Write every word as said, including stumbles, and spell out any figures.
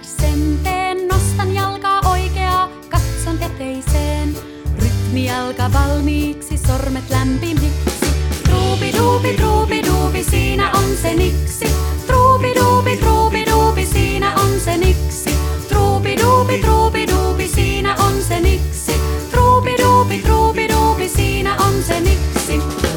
sen teen. Nostan jalkaa oikeaa, katson eteiseen. Rytmijalka valmiiksi, sormet lämpimiksi. Ruubi, duubi, ruubi, duubi, siinä on se niksi.